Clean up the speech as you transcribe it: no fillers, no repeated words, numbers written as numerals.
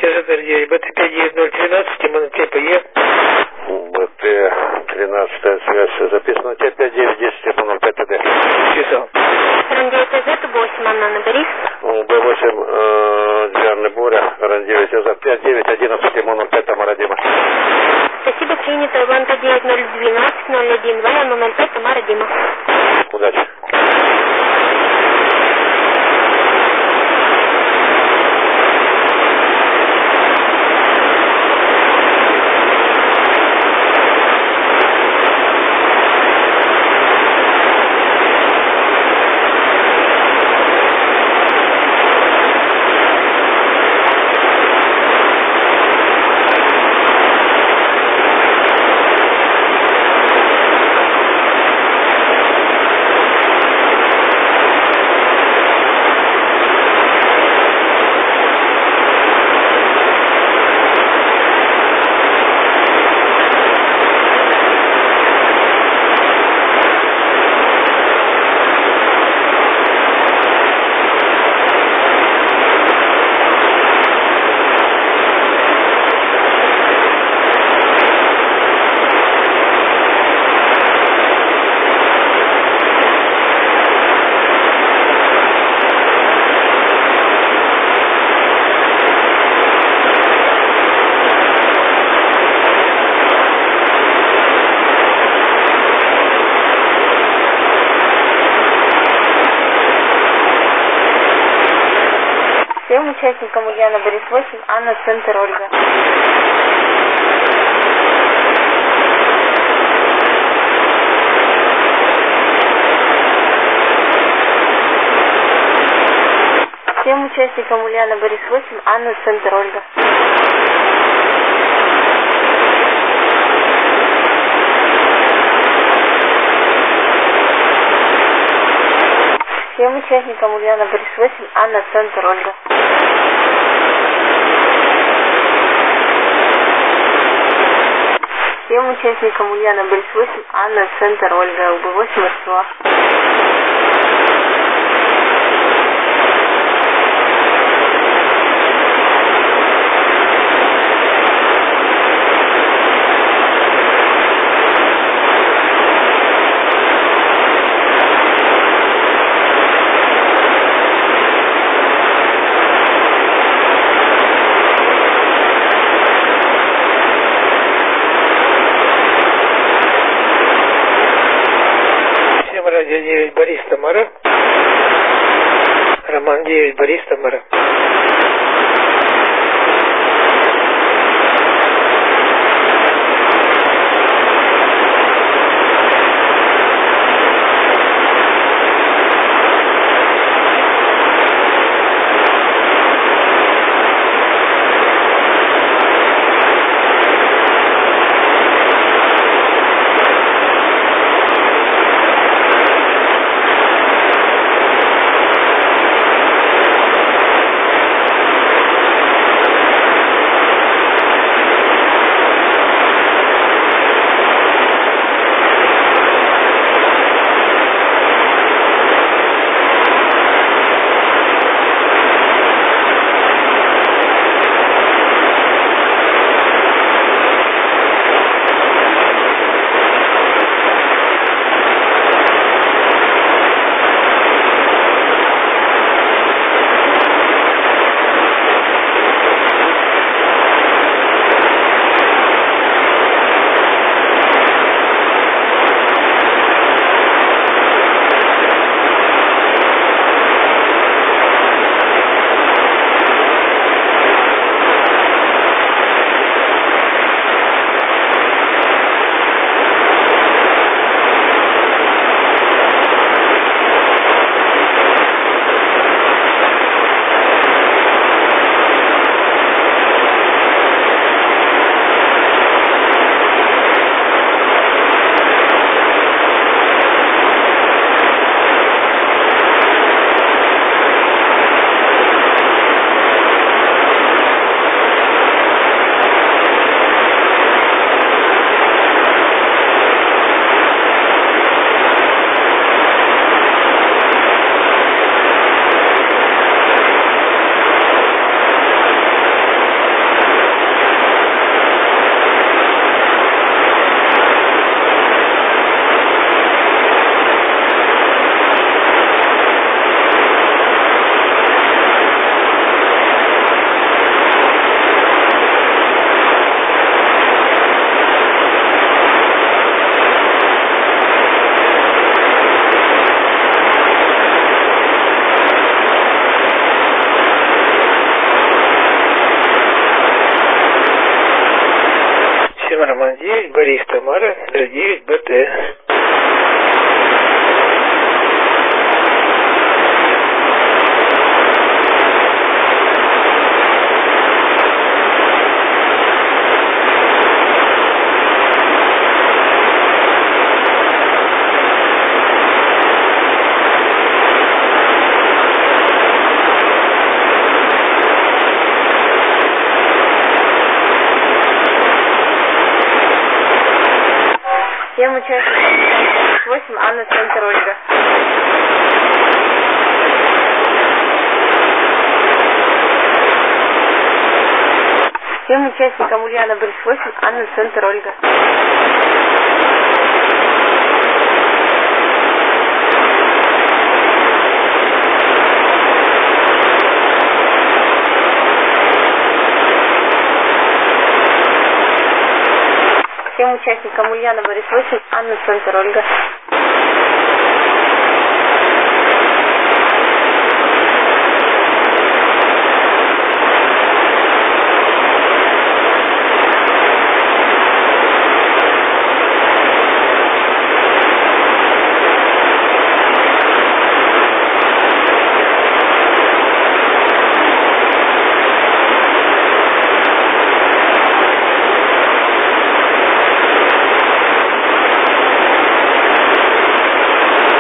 ТЗ-9, БТ-59013, Тимон ТПЕ. БТ-13 связь записана, Т-5-9-10, Тимон 05 ТД. Писал. Ран-9 ТЗ, Б8, Анна, набери. Б8, Диана Буря, Ран-9 ТЗ, 5-9-11, Тимон 05, Тамара Дима. Спасибо, принято. Банка 9012 01 Валя 05, Тамара Дима. Удачи. Всем участникам Ульяна Борис 8, Анна, Центр, Ольга. Всем участникам Ульяна Борис 8, Анна, Центр, Ольга. Всем участникам Ульяна Борис 8, Анна, Центр, Ольга. Всем участникам Ульяна Борис 8, Анна, Центр, Ольга, УБ8, СВА. Радио 9 Борис Тамара. Роман 9 Борис Тамара. Тамара, 09 БТ. Всем участникам 8 Анна, центр Ольга. Всем участникам Ульяна, Борис 8, Анна, центр Ольга. Всем участникам Ульяна, Борис 8, Анна, центр Ольга.